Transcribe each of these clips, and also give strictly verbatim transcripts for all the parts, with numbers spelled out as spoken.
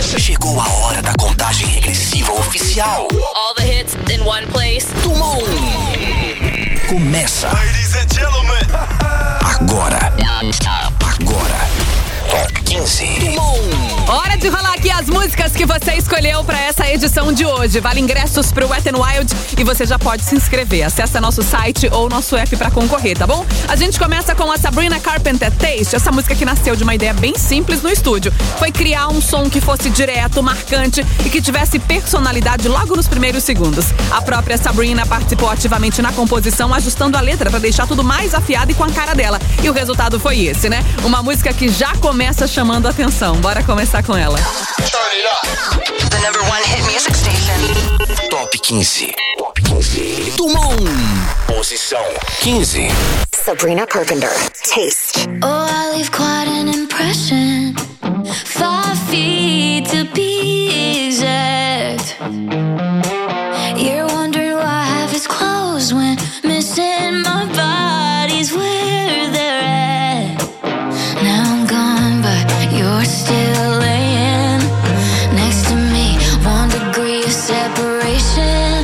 Chegou a hora da contagem regressiva oficial. All the hits in one place. Tumon. Começa. Ladies and gentlemen. Agora. Agora. Top quinze. Tumon. Hora de rolar aqui as músicas que você escolheu pra essa edição de hoje. Vale ingressos pro Wet n Wild e você já pode se inscrever. Acesse nosso site ou nosso app pra concorrer, tá bom? A gente começa com a Sabrina Carpenter, Taste. Essa música que nasceu de uma ideia bem simples no estúdio. Foi criar um som que fosse direto, marcante e que tivesse personalidade logo nos primeiros segundos. A própria Sabrina participou ativamente na composição, ajustando a letra pra deixar tudo mais afiado e com a cara dela. E o resultado foi esse, né? Uma música que já começa chamando a atenção. Bora começar com ela. The number one hit music station. Top quinze. Top quinze. Tumon. Posição quinze. Sabrina Carpenter, Taste. Oh, I leave quite an impression. Five feet to be exact. You're wondering why I have his clothes when missing my body's where they're at. Now I'm gone, but you're still laying next to me. One degree of separation.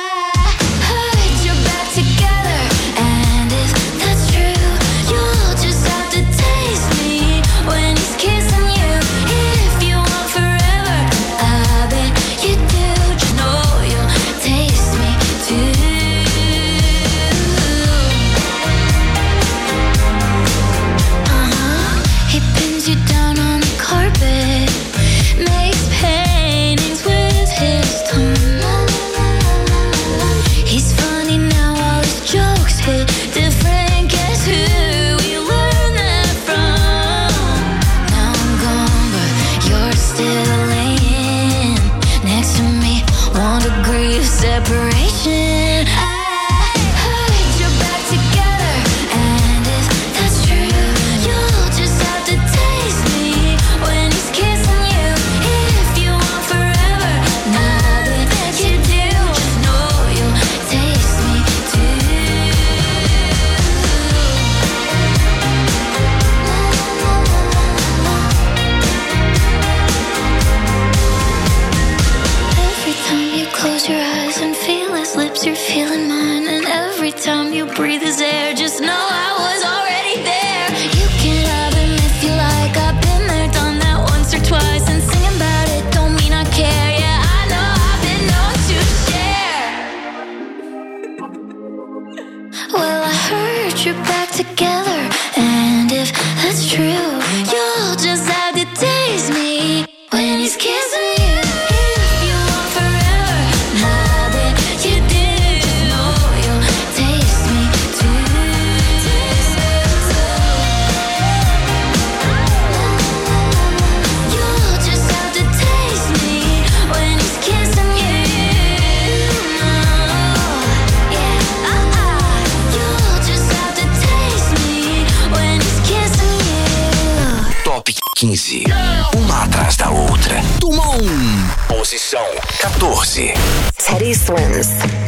quinze. Uma atrás da outra. Tumon. Posição quatorze. Teddy Swims.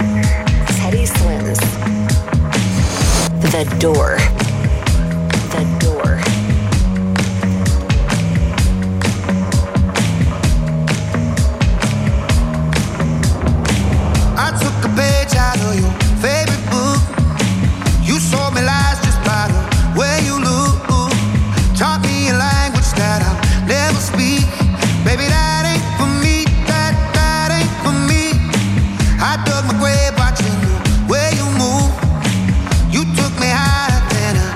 Teddy Swims. The Door. The Door. I took a page out of your favorite book. You sold me lies just by the way you look. Taught me a language that I'll never speak. Baby, that ain't for me. That, that ain't for me. I dug my grave watching the way you move. You took me higher than a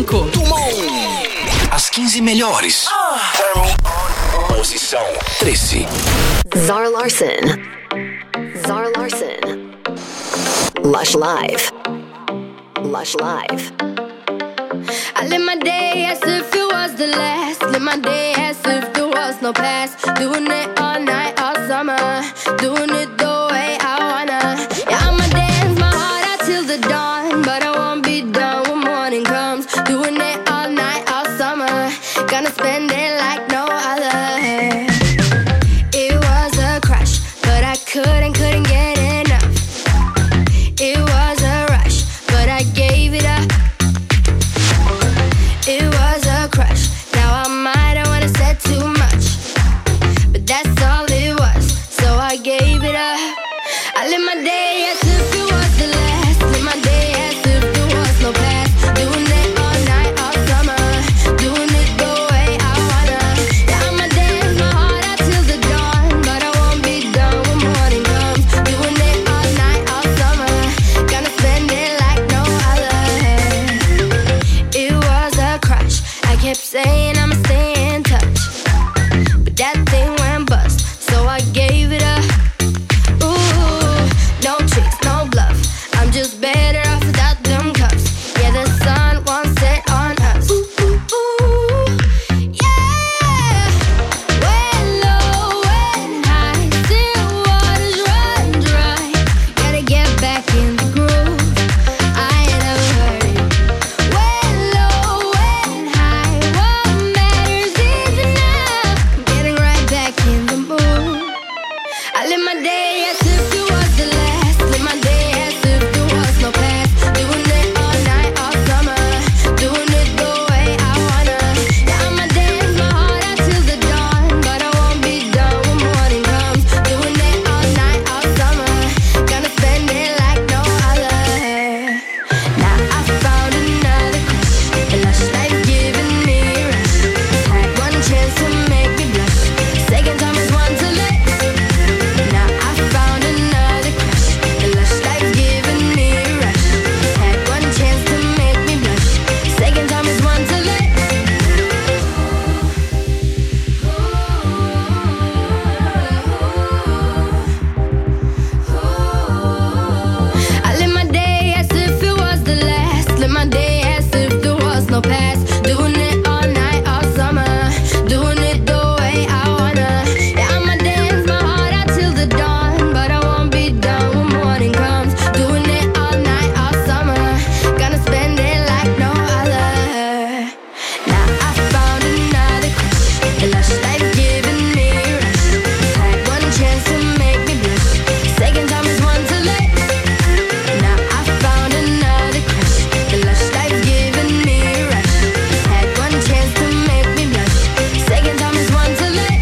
cinco. As quinze melhores. Posição treze. Zara Larsson. Zara Larsson. Lush Live. Lush Live. I live my day as if it was the last. Live my day as if there was no past. Doing it all night, all summer. Doing it the way I wanna. Yeah, I'ma dance my heart out till the dawn. But I won't be done when morning comes. Doing it all night, all summer. Gonna spend it like no other. It was a crush, but I couldn't, couldn't get enough. It was a rush, but I gave it up. It was a crush. Now I might have wanna said too much, but that's all it was. So I gave it up. I live my day as if it was the last. Live my day as if there was no past. Doing it all night, all summer. Doing it the way I wanna. Yeah, I'ma dance my heart out till the dawn, but I won't be done when morning comes. Doing it all night, all summer. Gonna spend it like no other. It was a crush. I kept saying I'ma stay in touch, but that thing went bust, so I gave it up. Ooh, no tricks, no bluff. I'm just better off without them cups. Yeah, the sun won't set on us. Ooh, ooh, ooh, yeah. When low, when high, still waters run dry. Gotta get back in the groove. I ain't never heard it. When low, when high, what matters is enough. I'm getting right back in the mood. I live my day as if it was the last. Live my day as if there was no past. Doing it all night, all summer. Doing it the way I wanna. Yeah, I'ma dance my heart out till the dawn, but I won't be done when morning comes. Doing it all night, all summer. Gonna spend it like no other. Now I found another crush. A lush life giving me a rush. Had one chance to make me blush. Second time is one to let. Now I found another crush. A lush life giving me a rush. Had one chance to make me blush. Second time is one to let. I live my day as if it was the last. Live my day as if there was no past. Doing it all night, all summer. Doing it the way I wanna. Yeah, I'ma dance my heart out till the dawn, but I won't be done when morning comes. Doing it all night, all summer. Gonna spend it like no other. Now I found another crush. A lush life giving me a rush. Had one chance to make me blush. Second time is one to let. Now I found another crush. A lush life giving me a rush. Had one chance to make me blush. Second time is one to let.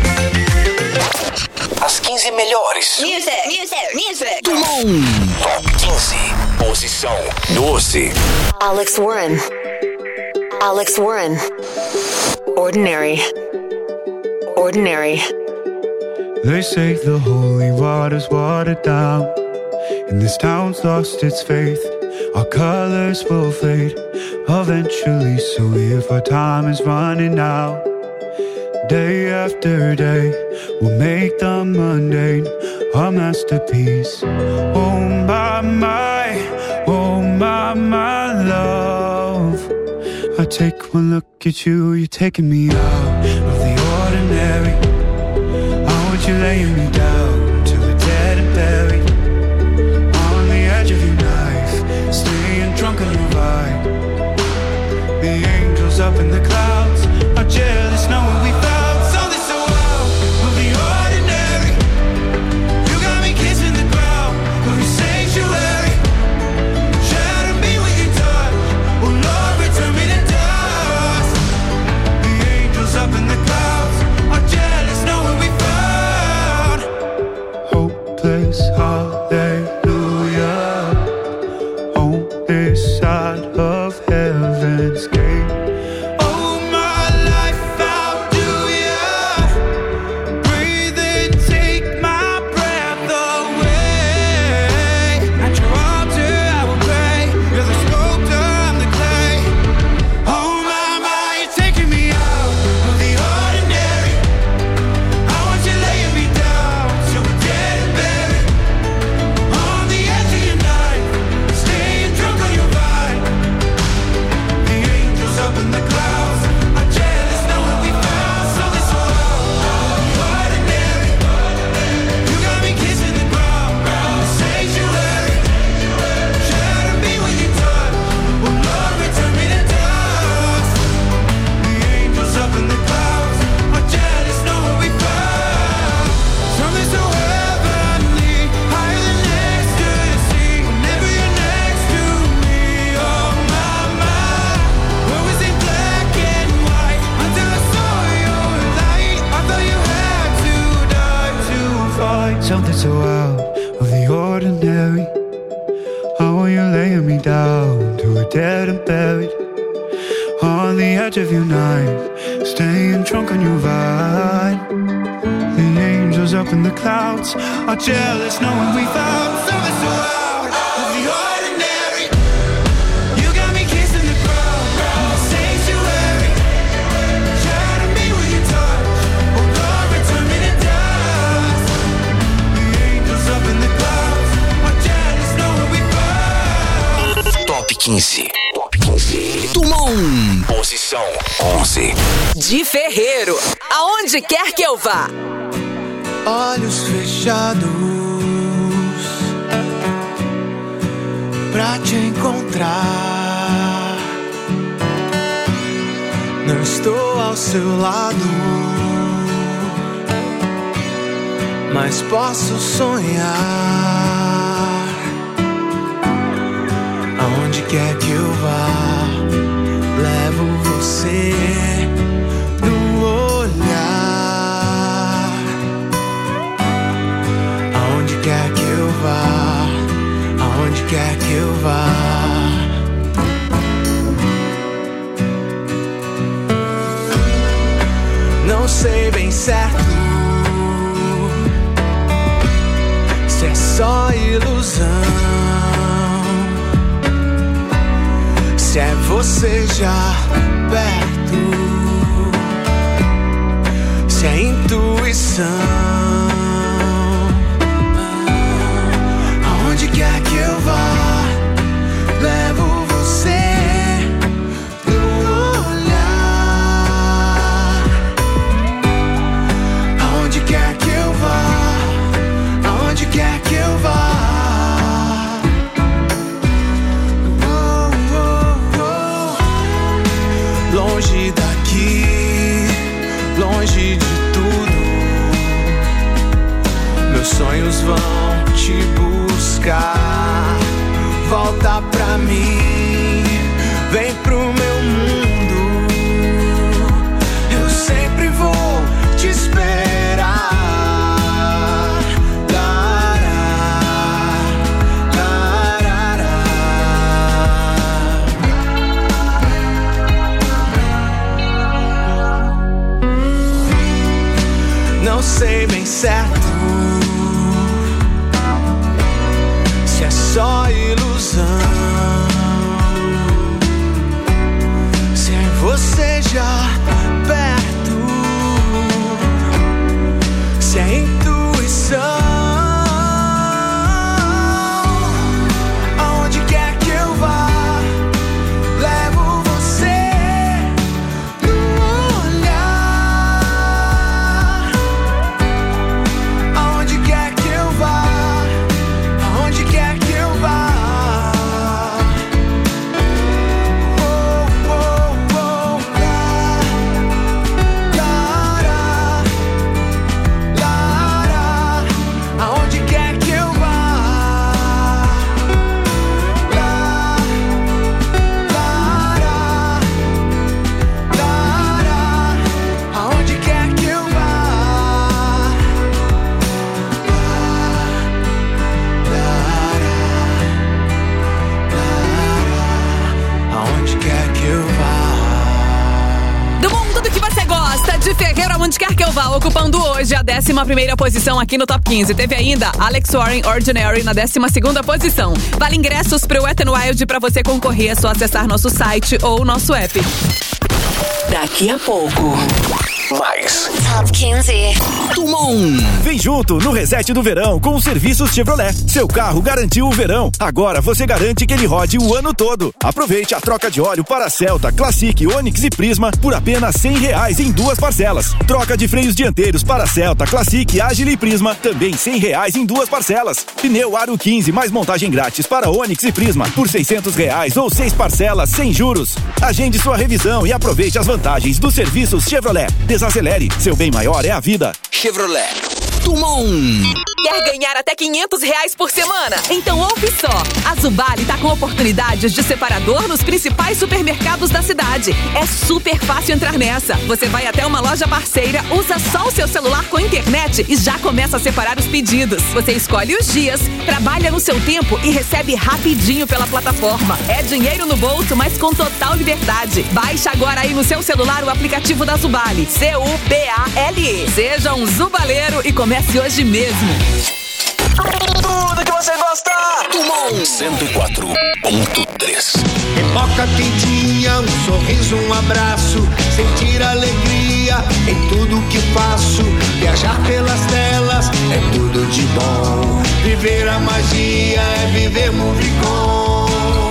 As quinze melhores. Music, music, music. Top quinze. Posição doze. Alex Warren. Alex Warren. Ordinary. Ordinary. They say the holy water's watered down, and this town's lost its faith. Our colors will fade eventually, so if our time is running out, day after day, we'll make the mundane a masterpiece. Oh my, my, oh my, my love. I take one look at you, you're taking me out of the ordinary. I want you laying me down till we're dead and buried, on the edge of your knife, staying drunk on your vibe. The angels up in the clouds are jealous knowing we found something so out of the ordinary. You got me kissing the ground of your sanctuary. Shatter me with your touch, oh Lord, return me to dust. The angels up in the clouds are jealous knowing we found weighing me down to a dead and buried on the edge of your knife, staying drunk on your vine. The angels up in the clouds are jealous knowing we found something so out of the ordinary. You got me kissing the ground, sanctuary. Shadow me with your touch, oh Lord, turn me to dust. The angels up in the clouds are jealous knowing we found. Top quinze. Top quinze. Turma um. Posição onze. De Ferreiro, aonde quer que eu vá. Olhos fechados pra te encontrar. Não estou ao seu lado, mas posso sonhar. Aonde quer que eu vá, levo você no olhar. Aonde quer que eu vá, aonde quer que eu vá. Não sei bem certo se é só ilusão, se é você já perto, se é intuição. Aonde quer que eu vá, levo você no olhar. Aonde quer que eu vá, aonde quer que eu vá. Longe daqui, longe de tudo, meus sonhos vão te buscar. Volta pra mim, vem pro meu mundo, eu sempre vou te esperar. Não sei bem certo se é só ilusão, se é você já perto, se é intuição. Aonde quer que eu vá, levo você no olhar. Aonde quer que eu vá, aonde quer que eu vá. Oh, oh, oh, lá, lá, lá, lá, aonde quer que eu vá. Lá, lá, lá, aonde quer que eu vá. Aonde quer que eu vá. Do mundo do que você gosta, de Ferreiro, aonde quer que eu vá, ocupando hoje a décima primeira posição aqui no Top quinze. Teve ainda Alex Warren, Ordinary, na décima segunda posição. Vale ingressos pro Wet n Wild. Pra você concorrer, é só acessar nosso site ou nosso app. Daqui a pouco, mais Top quinze. Turma um. Vem junto no Reset do Verão com os serviços Chevrolet. Seu carro garantiu o verão. Agora você garante que ele rode o ano todo. Aproveite a troca de óleo para Celta, Classic, Onix e Prisma por apenas cem reais em duas parcelas. Troca de freios dianteiros para Celta, Classic, Agile e Prisma, também cem reais em duas parcelas. Pneu Aro quinze mais montagem grátis para Onix e Prisma por seiscentos reais ou seis parcelas sem juros. Agende sua revisão e aproveite as vantagens dos serviços Chevrolet. Desacelere, seu bem maior é a vida. Chevrolet. Turma um. Quer ganhar até quinhentos reais por semana? Então ouve só. As Zubali tá com oportunidades de separador nos principais supermercados da cidade. É super fácil entrar nessa. Você vai até uma loja parceira, usa só o seu celular com internet e já começa a separar os pedidos. Você escolhe os dias, trabalha no seu tempo e recebe rapidinho pela plataforma. É dinheiro no bolso, mas com total liberdade. Baixe agora aí no seu celular o aplicativo da Zubali. C U B A L E. Seja um zubaleiro e comece hoje mesmo. Tudo que você gosta. Tumon cento e quatro ponto três. Pipoca quentinha, um sorriso, um abraço. Sentir alegria em tudo que faço. Viajar pelas telas é tudo de bom. Viver a magia é viver Movicon.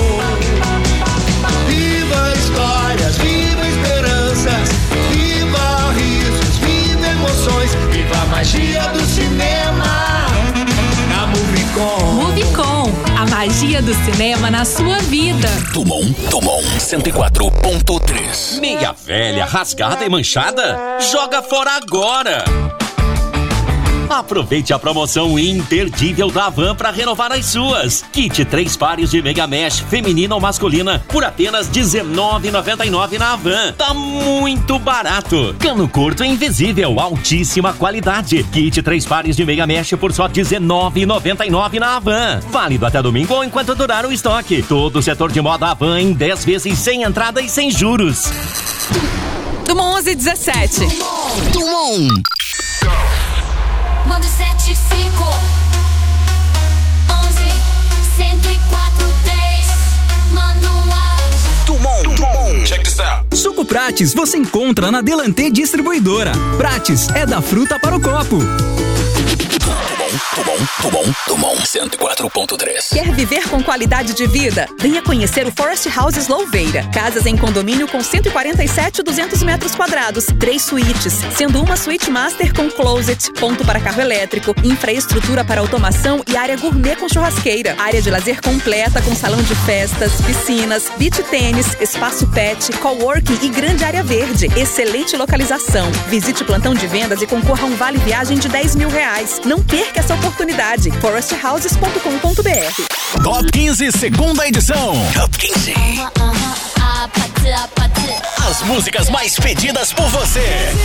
Viva histórias, viva esperanças. Viva risos, viva emoções. Viva a magia do cinema. Na Movicon. Movicon, a magia do cinema na sua vida. Tumon, Tumon cento e quatro ponto três. Meia velha, rasgada e manchada? Joga fora agora! Aproveite a promoção imperdível da Havan para renovar as suas. Kit três pares de Mega Mesh feminina ou masculina por apenas dezenove reais e noventa e nove centavos na Havan. Tá muito barato. Cano curto e invisível, altíssima qualidade. Kit três pares de Mega Mesh por só dezenove reais e noventa e nove centavos na Havan. Válido até domingo ou enquanto durar o estoque. Todo o setor de moda Havan em dez vezes sem entrada e sem juros. Tumon onze dezessete. Tumon. Manda sete cinco onze cento e quatro três. Manda um áudio. Tumon, Tumon. Check this out. Suco Prates você encontra na Delantê Distribuidora. Prates é da fruta para o copo. Tumon, Tumon, Tumon cento e quatro ponto três. Quer viver com qualidade de vida? Venha conhecer o Forest Houses Louveira. Casas em condomínio com cento e quarenta e sete e duzentos metros quadrados. Três suítes, sendo uma suíte master com closet, ponto para carro elétrico, infraestrutura para automação e área gourmet com churrasqueira. Área de lazer completa com salão de festas, piscinas, beach tênis, espaço pet, coworking e grande área verde. Excelente localização. Visite o plantão de vendas e concorra a um vale viagem de dez mil reais. Não perca essa oportunidade. forest houses ponto com ponto b r. Top quinze, segunda edição. Top quinze. As músicas mais pedidas por você.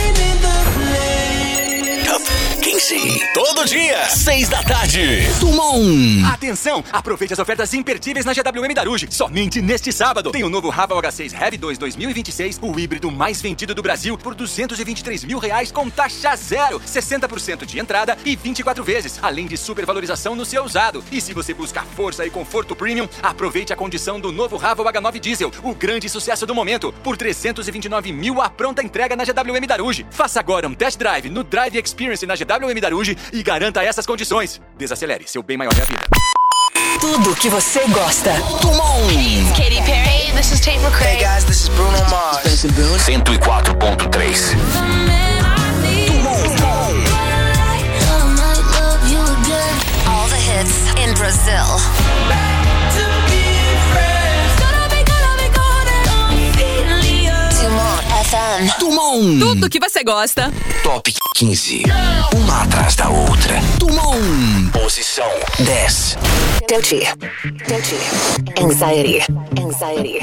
Top quinze. Todo dia, seis da tarde. Tumon. Atenção, aproveite as ofertas imperdíveis na G W M Daruge. Somente neste sábado tem o novo Raval H seis Heavy dois dois mil e vinte e seis, o híbrido mais vendido do Brasil, por duzentos e vinte e três mil reais com taxa zero, sessenta por cento de entrada e vinte e quatro vezes, além de supervalorização no seu usado. E se você busca força e conforto premium, aproveite a condição do novo Raval H nove Diesel, o grande sucesso do momento, por trezentos e vinte e nove mil a pronta entrega na G W M Daruge. Faça agora um test drive no Drive Experience na G W M Daruge e garanta essas condições. Desacelere, seu bem maior é a vida. Tudo que você gosta. Tumon. Katy Perry, this is Tate McRae. Hey guys, this is Bruno Mars. cento e quatro ponto três. All the hits in Brazil. Tumon F M. Tumon. Tudo que você gosta. Top quinze. Uma atrás da outra. Tumon. Posição dez. Dochi. Dochi. Anxiety. Anxiety.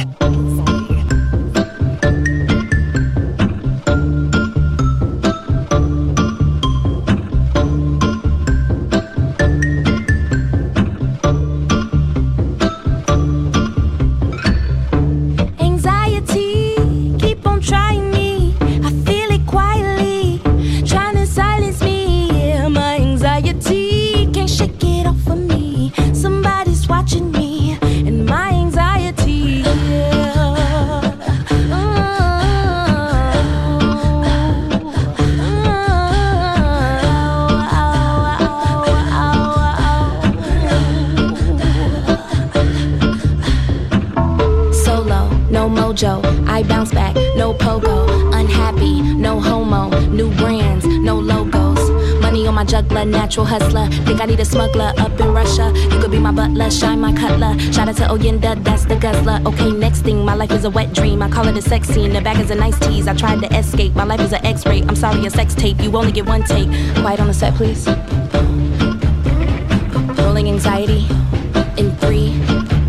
I bounce back, no pogo. Unhappy, no homo. New brands, no logos. Money on my juggler, natural hustler. Think I need a smuggler up in Russia. You could be my butler, shine my cutler. Shout out to Oyenda, that's the guzzler. Okay, next thing, my life is a wet dream. I call it a sex scene, the bag is a nice tease. I tried to escape, my life is an X-ray. I'm sorry, a sex tape, you only get one take. Quiet on the set, please. Rolling anxiety in three,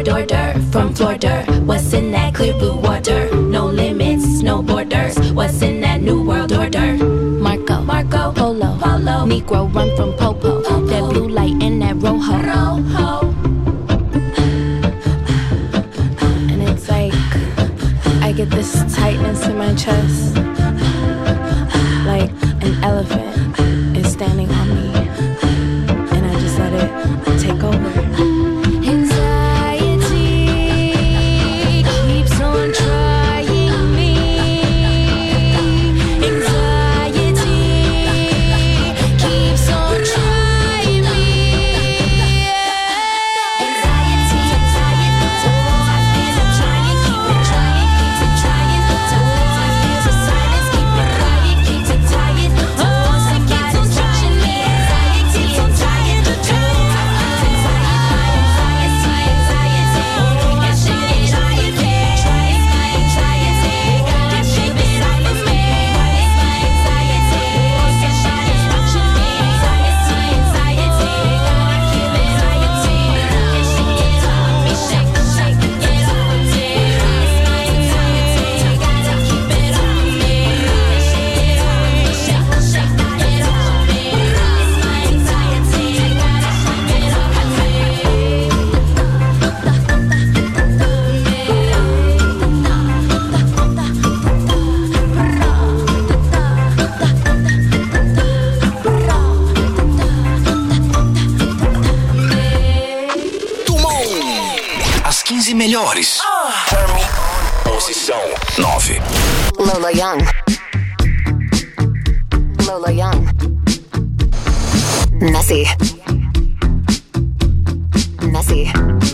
word order from Florida. What's in that clear blue water? No limits, no borders. What's in that new world order? Marco, Marco, Polo, Polo. Negro run from Popo. Popo. That blue light and that rojo. Rojo. And it's like I get this tightness in my chest, like an elephant is standing on me, and I just let it take over. Melhores. Oh. Posição nove. Lola Young. Lola Young. Messy. Messy.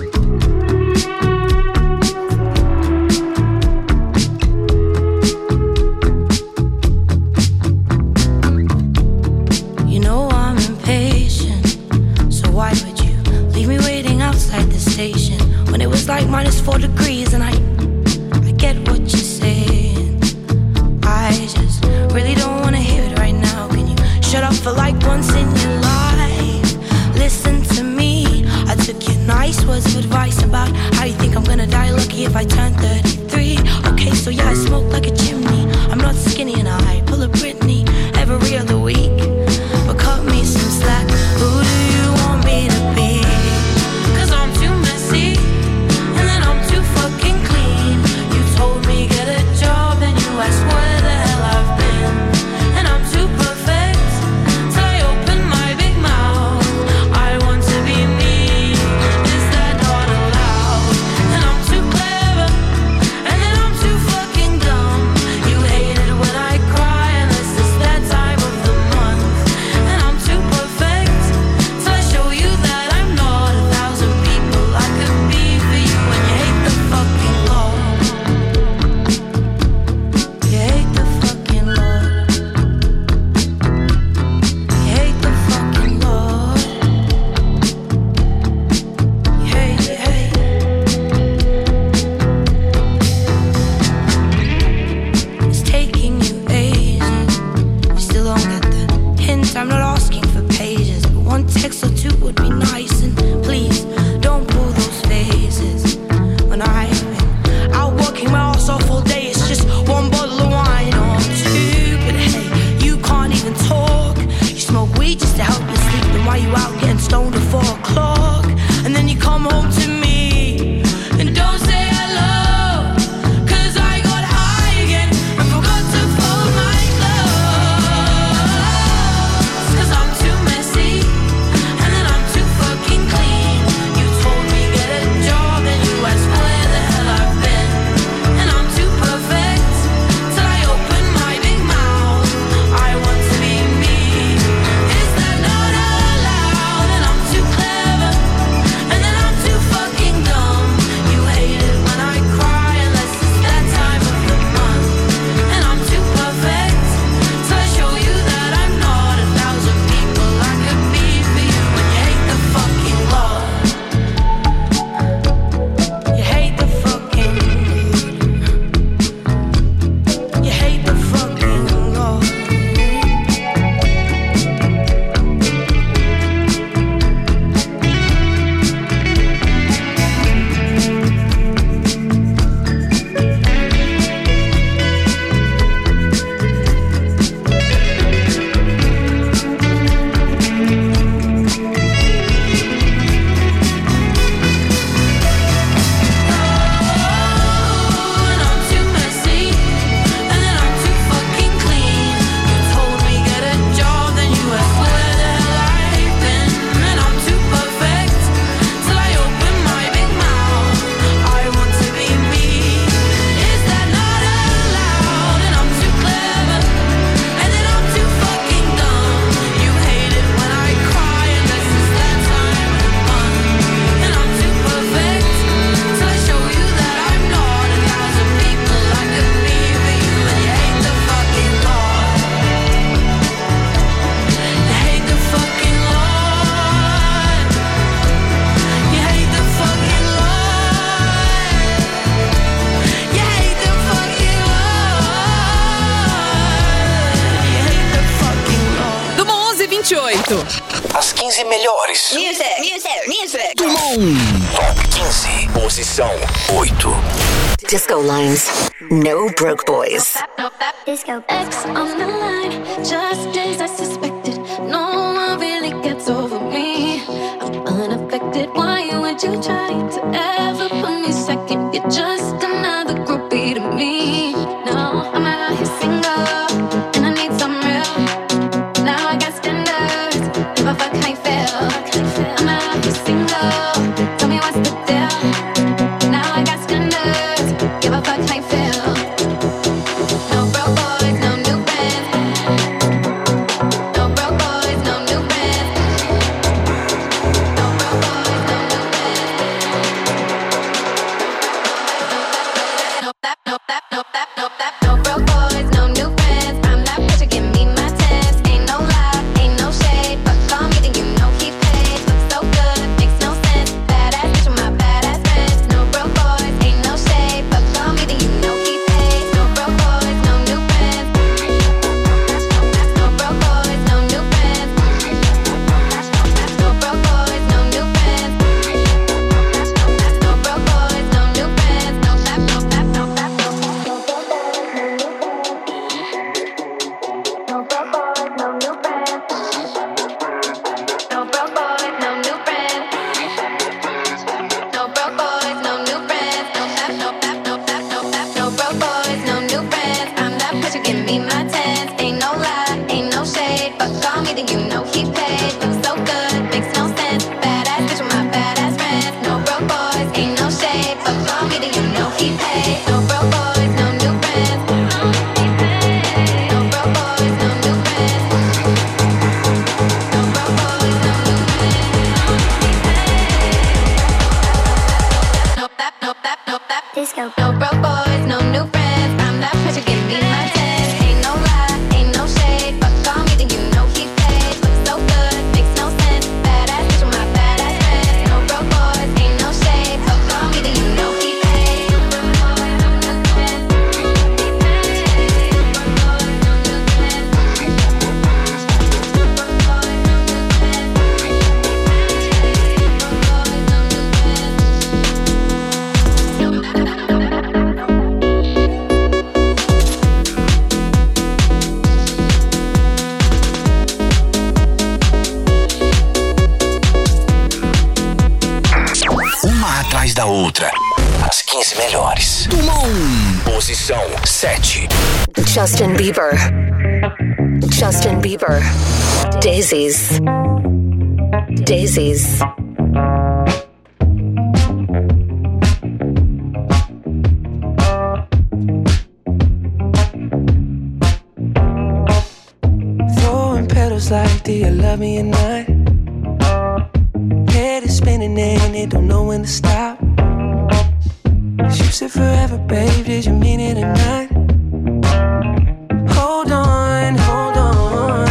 You know I'm impatient, so why would you leave me waiting outside the station? When it was like minus four degrees and I I get what you're saying. I just really don't wanna hear it right now. Can you shut up for like once in your life? Listen to me. I took your nice words of advice about how you think I'm gonna die lucky if I turn thirty-three. Okay, so yeah, I smoke like a chimney. I'm not skinny and I pull a Britney every other week. But cut me some slack. Who do you want me to be? Cause I'm too messy. I swear the hell I've been, and I'm too perfect till I open my big mouth. I want to be me, is that not allowed? And I'm too clever quinze melhores. Music, music, music. Do mundo. Top quinze. Posição oito. Disco Lines. No Broke Boys. Disco X on the line. Just as I suspected. No one really gets over me. I'm unaffected. Why would you try to ever put me second? You're just another groupie to me. No, I'm out here single, and I need some real. Now I got standards. If I fuck, I fail. I'm out here single. Tell me what's the deal. Now I got standards. Give a fuck, I fail. No broke boys, no new bands. No broke boys, no new bands. No broke boys, no new bands. No that, no that, no that, no that. No broke boys, no new bands. I'm that bitch, give me my tens. Ain't no lie, ain't no shade. But call me, then you know he paid. Looks so good, makes no sense. Badass bitch with my badass friends. No broke boys, ain't no shade. But call me, then you know he paid. No broke boys, no new bands. No broke boys, no new bands. No broke boys, no new bands. No broke boys, no new bands. No that, no that, no that, no that. No broke boys, no new bands. No broke boys, no new bands. No broke boys, no new bands. No that, no that, no that, no that. No broke boys, no new bands. I'm that bitch, you give me my tens. Ain't no lie, ain't no shade. But call me, then you know he paid. Looks so good, makes no sense. Badass bitch with my badass friends. No broke boys, ain't no shade. But call me, then you know he paid. No broke boys, no new bands. No broke boys, no new bands. No broke boys, no new bands. No that, no that, no that. Disco. No broke boys, no new friends. I'm that bitch, you give me my tens. Ain't no lie, ain't no shade. But call me, then you know he paid. Looks so good, makes no sense. Badass bitch with my badass friends. No broke boys, ain't no shade. But call me, then you know he paid. Uma atrás da outra. As quinze melhores. Do mundo. Posição sete. Justin Bieber. Justin Bieber. Daisies. Daisies. Throwing petals like, do you love me or not? Head is spinning and it don't know when to stop. You said forever, babe, did you mean it or not? Hold on, hold on.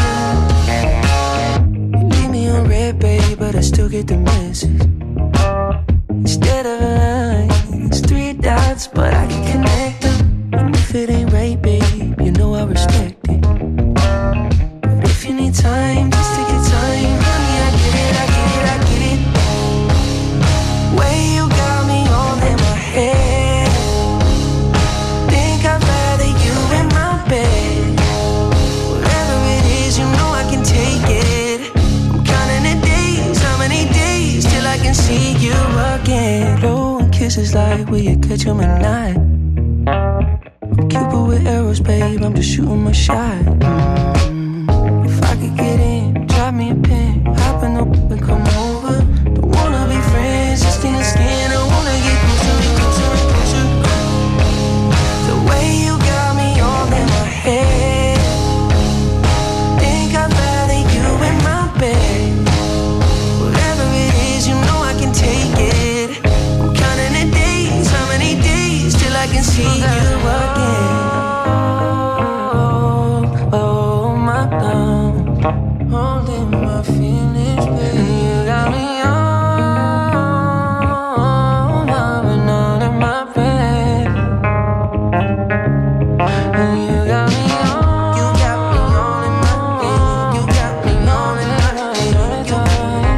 You leave me on red, babe, but I still get the message. Instead of a line, it's three dots, but I can connect them. And if it ain't right, babe, you know I respect it. But if you need time, just take your time, honey, I get it, I get it, I get it. Way you got me all in my head. Think I'd rather you in my bed. Whatever it is, you know I can take it. I'm counting the days, how many days till I can see you again. Blowing kisses like, will you catch 'em or not? I'm Cupid with arrows, babe, I'm just shooting my shot. Mm. If I could get in, drop me a pin, hop in the whip and come over. Don't wanna be friends, just in the skin, I wanna get closer and closer and closer. The way you got me all in my head. Think I'd rather you in my bed. Whatever it is, you know I can take it. I'm counting the days, how many days till I can see you again. Oh, oh my love, holding my feelings, baby. You got me on, loving all in my bed. And you got me on, you got me on in my bed. You got me on in my bed.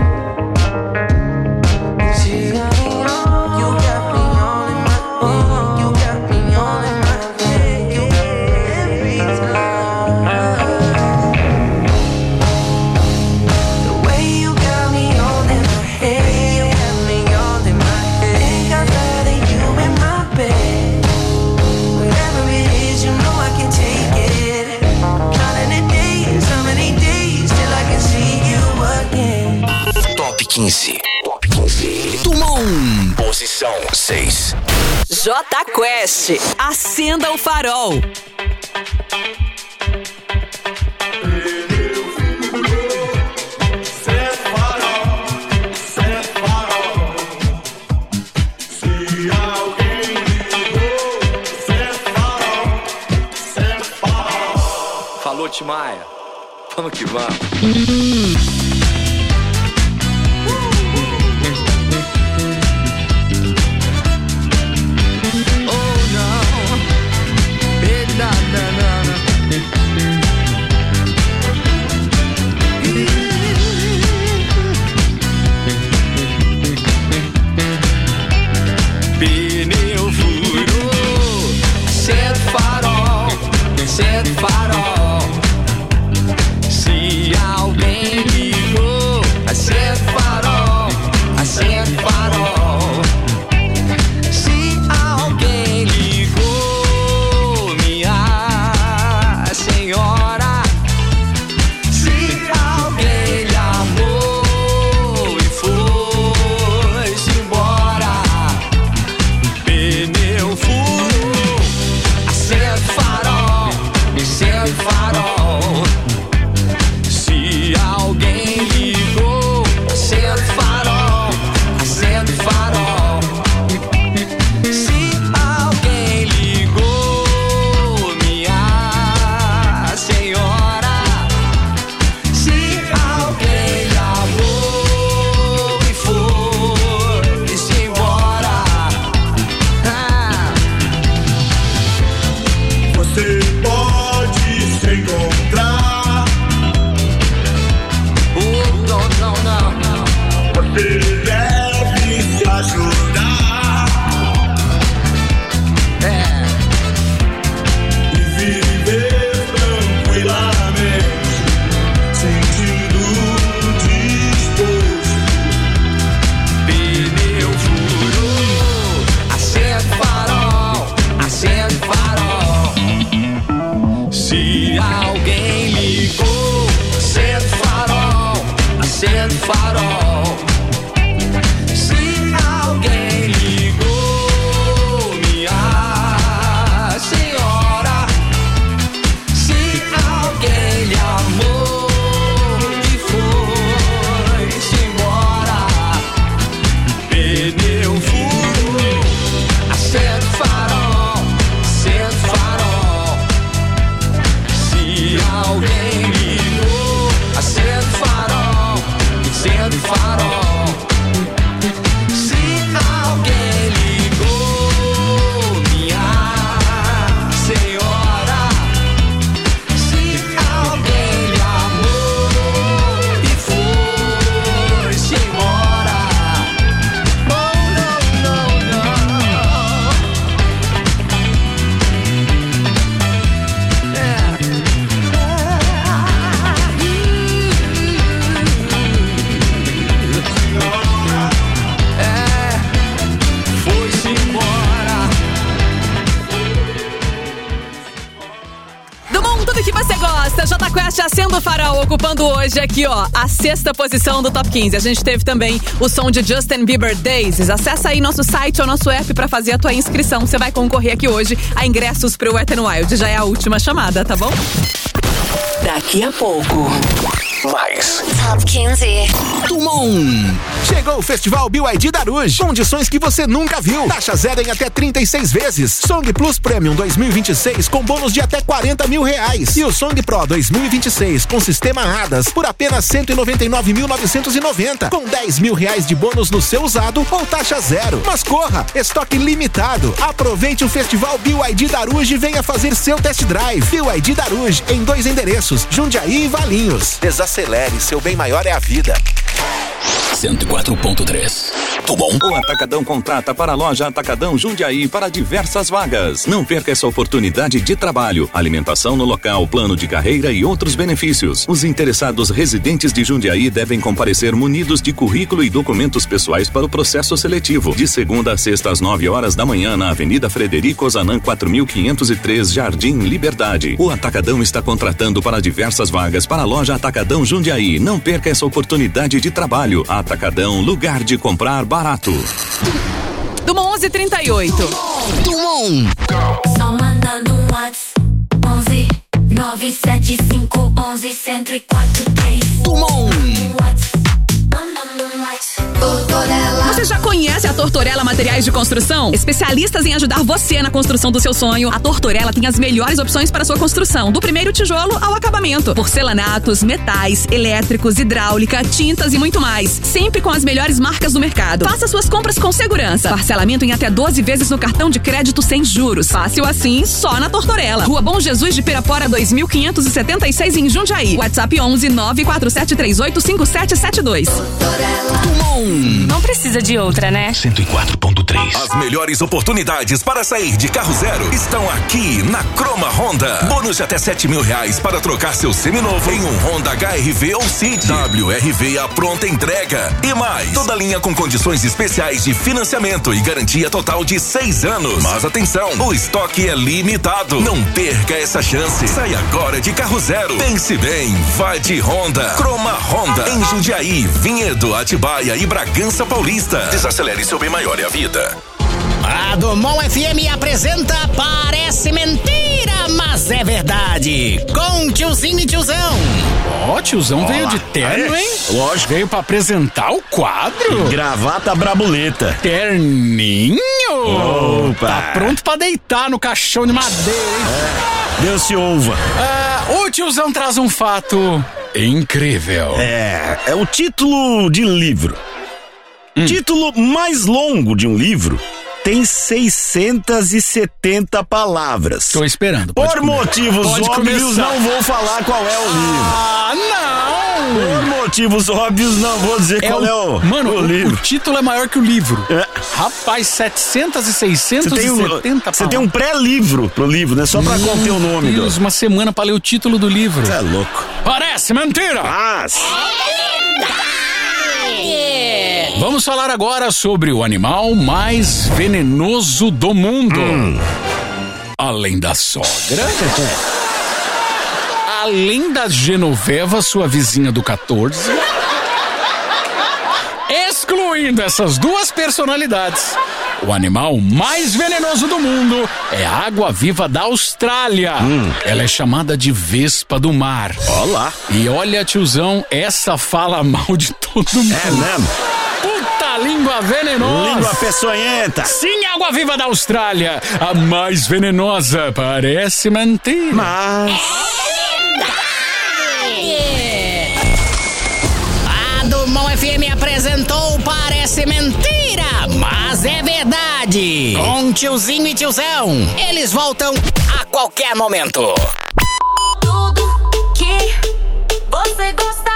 Posição seis. J Quest, acenda o farol. Falou, Timaya. Vamos que vamos. Pneu furou, acende o farol, acende o farol. Se alguém ligou, acende o farol, acende o farol. Se alguém ligou, minha senhora, se alguém lhe amou e foi-se embora. Pneu furou, acende o farol, acende o farol. Se alguém ligou, acende o farol, acende o farol. Se alguém ligou, minha senhora, se alguém lhe amou e foi-se embora. Ah. Você pode se encontrar. Oh, não, não, não, não. Você deve se ajudar. É. E viver tranquilamente, sentindo disposto. Pneu furou, acende o farol, acende o farol. Se alguém ligou, acende o farol, acende o farol. Se alguém ligou, minha senhora, se alguém lhe amou e foi-se embora. Pneu furou, acende o farol, acende o farol. Se alguém ligou, acende o farol, acende o farol. Se alguém ligou, minha senhora, se alguém lhe amou e foi-se embora. Oh, não, não, não. É, foi-se embora. Do mundo, tudo que você gosta. J Quest acenda o farol, ocupando hoje aqui, ó, a sexta posição do Top quinze. A gente teve também o som de Justin Bieber, Daisies. Acessa aí nosso site ou nosso app pra fazer a tua inscrição. Você vai concorrer aqui hoje a ingressos pro Wet n Wild. Já é a última chamada, tá bom? Daqui a pouco. Mais. Top quinze. Tumon. Chegou o Festival B Y D Daruge. Condições que você nunca viu. Taxa zero em até trinta e seis vezes. Song Plus Premium dois mil e vinte e seis com bônus de até quarenta mil reais. E o Song Pro dois mil e vinte e seis com sistema ADAS por apenas cento e noventa e nove mil novecentos e noventa. Com dez mil reais de bônus no seu usado ou taxa zero. Mas corra, estoque limitado. Aproveite o Festival B Y D Daruge e venha fazer seu test drive. B Y D Daruge em dois endereços, Jundiaí e Valinhos. Desacelere, seu bem maior é a vida. cento e quatro ponto três. Tudo bom? O Atacadão contrata para a loja Atacadão Jundiaí para diversas vagas. Não perca essa oportunidade de trabalho, alimentação no local, plano de carreira e outros benefícios. Os interessados residentes de Jundiaí devem comparecer munidos de currículo e documentos pessoais para o processo seletivo. De segunda a sexta às nove horas da manhã na Avenida Frederico Ozanam quatro mil quinhentos e três, Jardim Liberdade. O Atacadão está contratando para diversas vagas para a loja Atacadão Jundiaí. Não perca essa oportunidade de trabalho. Atacadão, lugar de comprar barato. Dumont onze e trinta e oito. Dumont. Só mandando um WhatsApp. onze nove sete cinco onze um zero quatro três. Dumont. Você já conhece a Tortorella Materiais de Construção? Especialistas em ajudar você na construção do seu sonho, a Tortorella tem as melhores opções para a sua construção, do primeiro tijolo ao acabamento. Porcelanatos, metais, elétricos, hidráulica, tintas e muito mais. Sempre com as melhores marcas do mercado. Faça suas compras com segurança. Parcelamento em até doze vezes no cartão de crédito sem juros. Fácil assim, só na Tortorella. Rua Bom Jesus de Pirapora dois mil quinhentos e setenta e seis em Jundiaí. WhatsApp onze nove quatro sete três oito cinco sete sete dois. Dumont. Não precisa de outra, né? cento e quatro ponto três. As melhores oportunidades para sair de carro zero estão aqui na Croma Honda. Bônus de até sete mil reais para trocar seu seminovo em um Honda H R V ou City. W R V a pronta entrega. E mais, toda linha com condições especiais de financiamento e garantia total de seis anos. Mas atenção, o estoque é limitado. Não perca essa chance. Sai agora de carro zero. Pense bem, vai de Honda. Croma Honda. Em Jundiaí, Vinhedo, Atibaia e Bragança Paulista. Desacelere seu bem maior é a vida. A Dumont F M apresenta Parece Mentira, mas é verdade. Com tiozinho e tiozão. Ó, oh, tiozão veio de terno, hein? Lógico. Veio pra apresentar o quadro. Gravata brabuleta. Terninho. Opa. Tá pronto pra deitar no caixão de madeira, hein? É. Deus se ouva. Ah, o tiozão traz um fato incrível. É, é o título de livro. Hum. Título mais longo de um livro tem seiscentas e setenta palavras. Tô esperando. Por comer. motivos pode óbvios, começar. não vou falar qual é o livro. Ah, não! Por motivos óbvios, não vou dizer é qual o, é o, mano, o, o livro. O título é maior que o livro. É. Rapaz, setecentas e seiscentas e setenta Você tem um pré-livro pro livro, né? Só pra Meu conter o nome. Deus, do... uma semana pra ler o título do livro. Você é louco. Parece mentira! Mas... Vamos falar agora sobre o animal mais venenoso do mundo. Hum. Além da sogra, além da Genoveva, sua vizinha do quatorze, excluindo essas duas personalidades, o animal mais venenoso do mundo é a água-viva da Austrália. Hum. Ela é chamada de vespa do mar. Olá. E olha, tiozão, essa fala mal de todo mundo. É mesmo? Puta língua venenosa. Língua peçonhenta. Sim, água-viva da Austrália. A mais venenosa. Parece mentira. Mas... A Dumont F M apresentou Parece Mentira, mas é verdade. Com tiozinho e tiozão. Eles voltam a qualquer momento. Tudo que você gostar.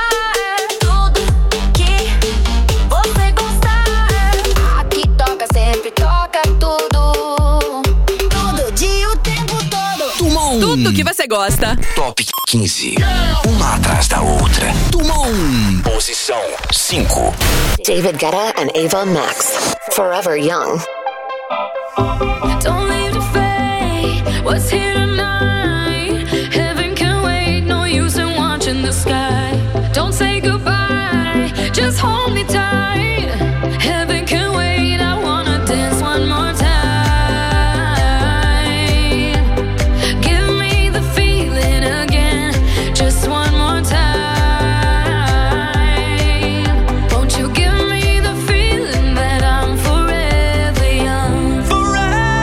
Sempre toca tudo. Todo dia, o tempo todo. Dumont. Tudo que você gosta. Top quinze. Uma atrás da outra. Dumont. Posição cinco. David Guetta and Ava Max. Forever Young. Don't leave the fate. What's here tonight? Heaven can wait. No use in watching the sky. Don't say goodbye. Just hold me tight. Heaven can wait. I wanna dance one more time. Give me the feeling again. Just one more time. Won't you give me the feeling that I'm forever young? Forever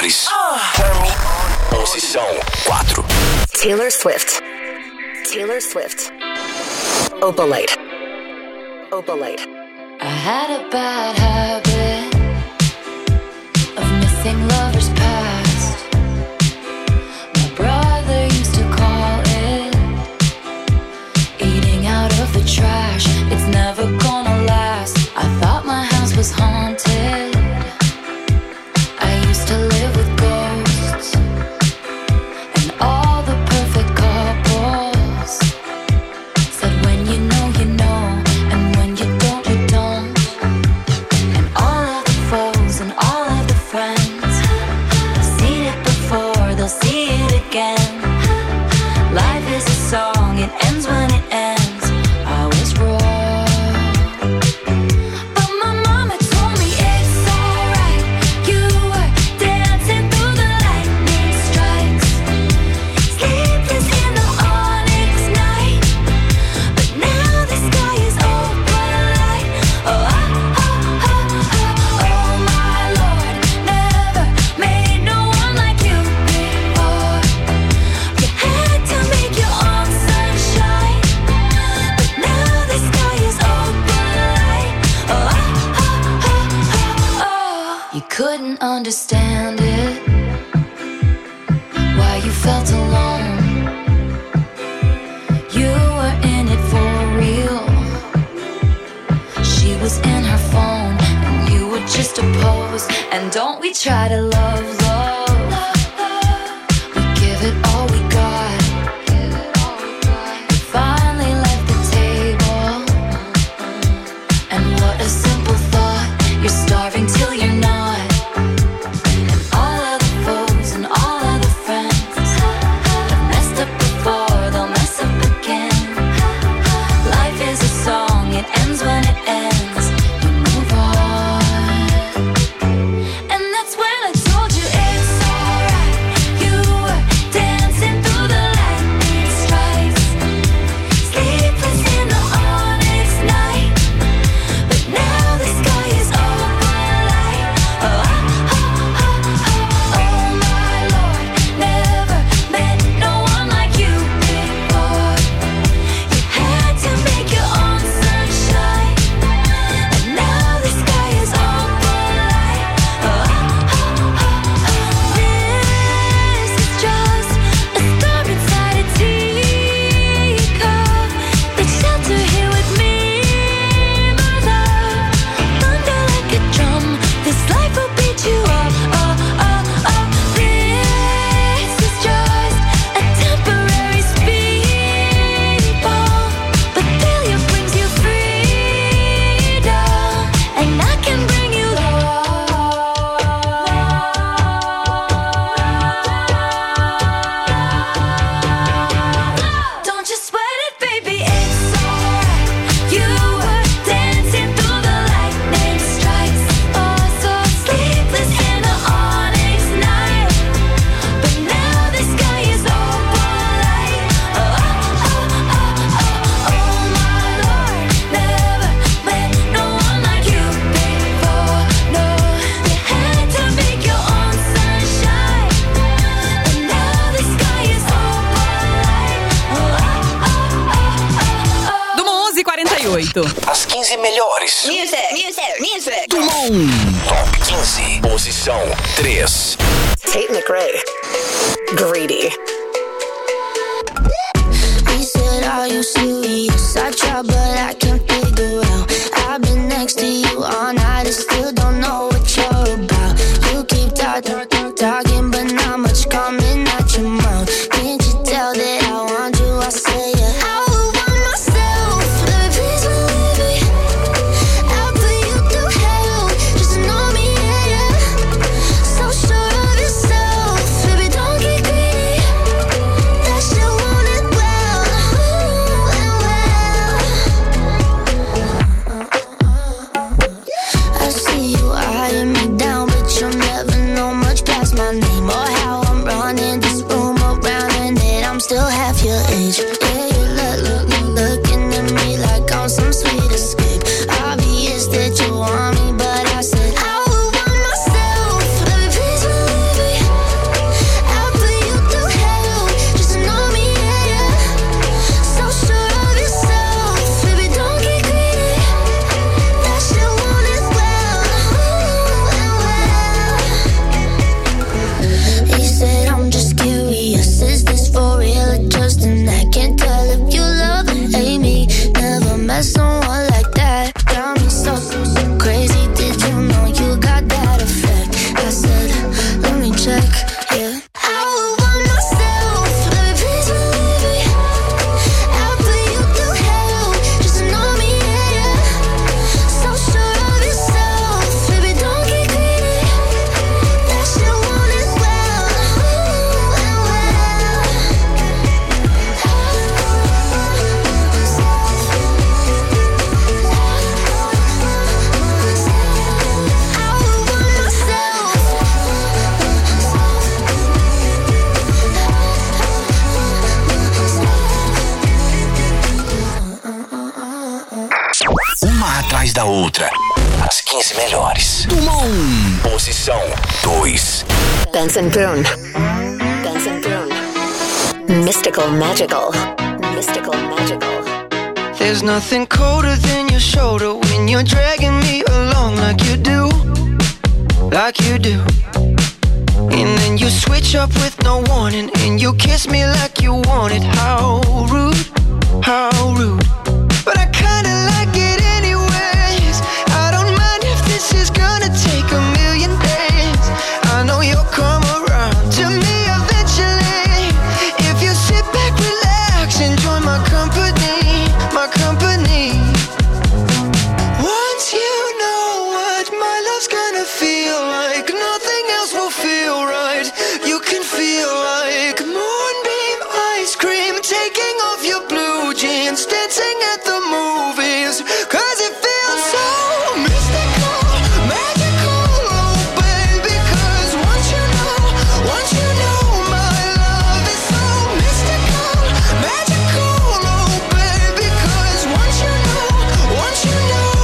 melhores. Posição quatro. Taylor Swift. Taylor Swift. Opalite. Opalite. I had a bad habit of missing lovers past. My brother used to call it eating out of the trash. It's never gonna last. I thought my house was haunted. I used to live with ghosts and all the perfect couples said when you know you know, and when you don't you don't. And all of the foes and all of the friends, seen it before, they'll see it again. Life is a song, it ends when it ends. I was wrong. Couldn't understand it, why you felt alone. You were in it for real. She was in her phone and you were just a pose. And don't we try to love, love. We give it all we got. We finally left the table. And what a simple thought. You're starving till you're not. As quinze melhores. Music, music, music. Do mundo. Top quinze. Posição três. Tate McRae. Greedy. He said, are you serious? I try, but I can't figure out. I've been next to you all night and still don't know what you're about. You keep talking, talking, but not much coming out your mouth. Can't you tell that I want you? I say it. I would want myself, but please believe me. I'll put you through hell, just know me, yeah, yeah. So sure of yourself, baby, don't get greedy. That shit want it well, well, well. I see you eyeing me down, but you'll never know much past my name. back, yeah. I would want myself, let me please believe me. I'll put you through hell, just to know me, yeah, yeah. So sure of yourself, baby, don't get greedy. That shit won't end well, ooh, and well. Uma atrás da outra. As quinze melhores. Do um. Posição dois. Benson Boone. Benson Boone. Mystical Magical. Mystical Magical. There's nothing colder than your shoulder when you're dragging me along like you do, like you do. And then you switch up with no warning and you kiss me like you want it. How rude, how rude. But I kinda like it anyways. I don't mind if this is gonna take a million days. I know you'll come around to me eventually. If you sit back, relax, enjoy my company, my company. Once you know what my love's gonna feel like, nothing else will feel right. You can feel like moonbeam ice cream, taking off your blue jeans, dancing at the movies, cause it feels so mystical, magical, oh baby, cause once you know, once you know my love is so mystical, magical, oh baby, cause once you know, once you know.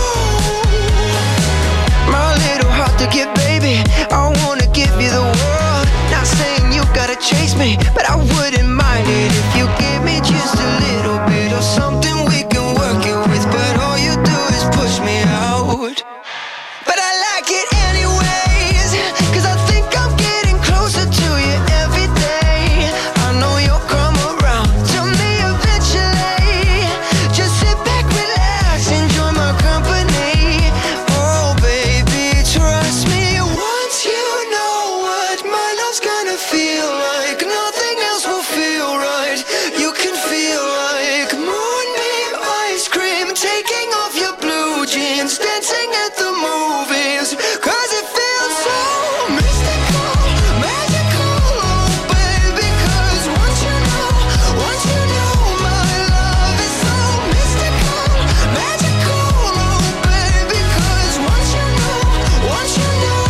My little heart to get, baby, I wanna give you the world. Not saying you gotta chase me, but I wouldn't mind it if you give me just a little bit of something we can work it with. But all you do is push me out. But I like it anyways, cause I think I'm getting closer to you every day. I know you'll come around to me eventually. Just sit back, relax, enjoy my company. Oh baby, trust me. Once you know what my love's gonna feel like, nothing else will feel right. You can feel like moonbeam ice cream, taking off your blue jeans, dancing at the movies, cause it feels so mystical, magical, oh baby, cause once you know, once you know my love is so mystical, magical, oh baby, cause once you know, once you know.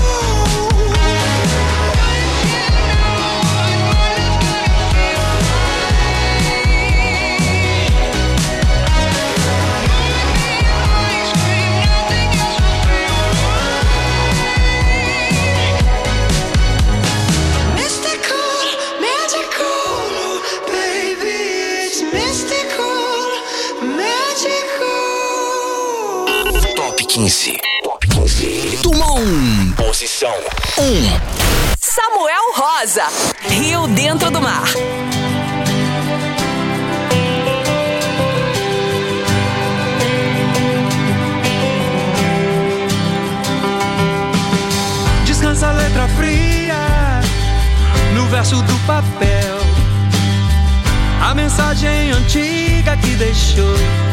Mystical, magical, oh baby, it's mystical, magical. Top quinze. Top quinze. Do um. Posição um. Samuel Rosa, Rio Dentro do Mar. Descansa a letra fria no verso do papel, a mensagem antiga que deixou,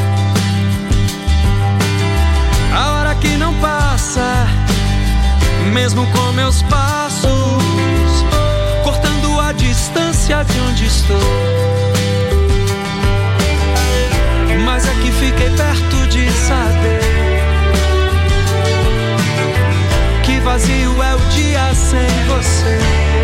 a hora que não passa, mesmo com meus passos, cortando a distância de onde estou. Mas é que fiquei perto de saber que vazio é o dia sem você.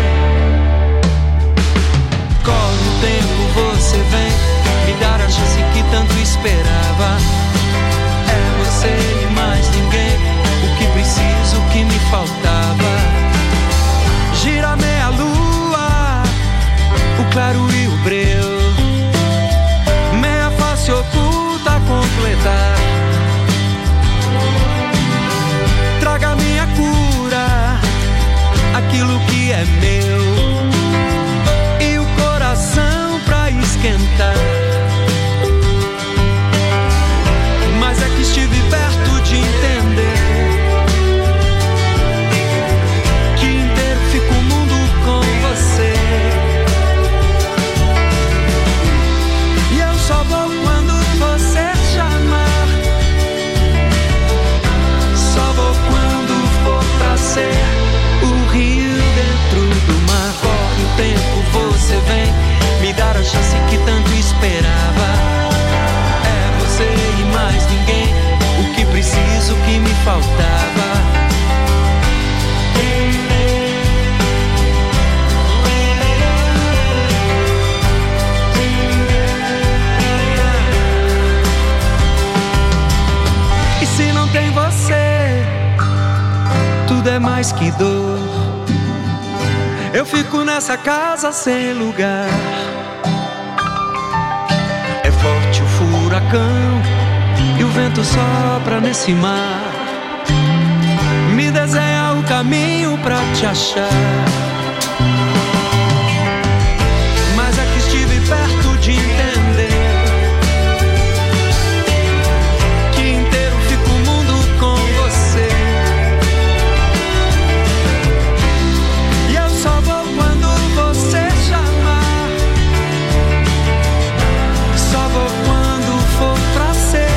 Corre o tempo, você vem me dar a chance que tanto esperava. É você e mais ninguém, o que preciso, o que me faltava. que dor. Eu fico nessa casa sem lugar. É forte o furacão e o vento sopra nesse mar. Me desenha o caminho pra te achar. Mas é que estive perto de entender que inteiro fica o mundo com você. E eu só vou quando você chamar. Só vou quando for pra ser.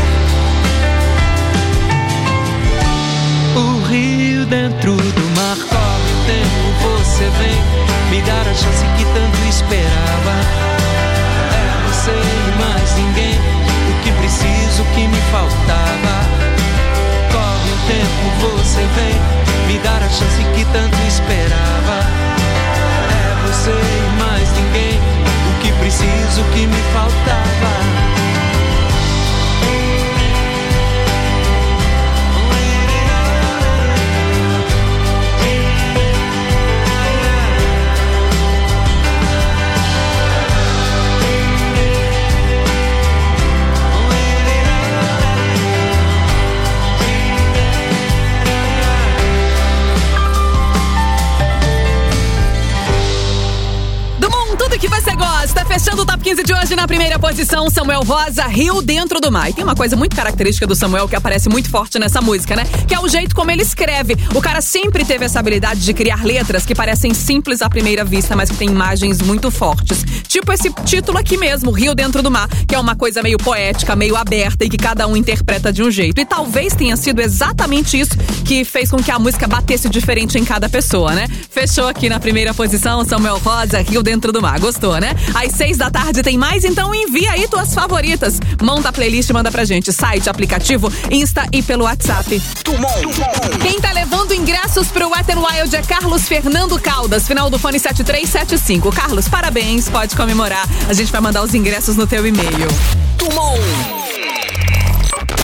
O rio dentro do mar corre o tempo, você vem me dar a chance que tanto esperava. É você e mais ninguém, o que preciso, o que me faltava. Corre o tempo, você vem me dar a chance que tanto esperava. É você e mais ninguém, o que preciso, o que me faltava. Que você gosta, fechando o Top quinze de hoje na primeira posição, Samuel Rosa, Rio Dentro do Mar. E tem uma coisa muito característica do Samuel que aparece muito forte nessa música, né? Que é o jeito como ele escreve. O cara sempre teve essa habilidade de criar letras que parecem simples à primeira vista, mas que tem imagens muito fortes. Tipo esse título aqui mesmo, Rio Dentro do Mar, que é uma coisa meio poética, meio aberta e que cada um interpreta de um jeito. E talvez tenha sido exatamente isso que fez com que a música batesse diferente em cada pessoa, né? Fechou aqui na primeira posição, Samuel Rosa, Rio Dentro do Mar. Gostou, né? Às seis da tarde tem mais, então envia aí tuas favoritas. Monta a playlist e manda pra gente. Site, aplicativo, Insta e pelo WhatsApp. Quem tá levando ingressos pro Wet n Wild é Carlos Fernando Caldas, final do fone sete três sete cinco. Carlos, parabéns, pode comemorar. A gente vai mandar os ingressos no teu e-mail. Tumon.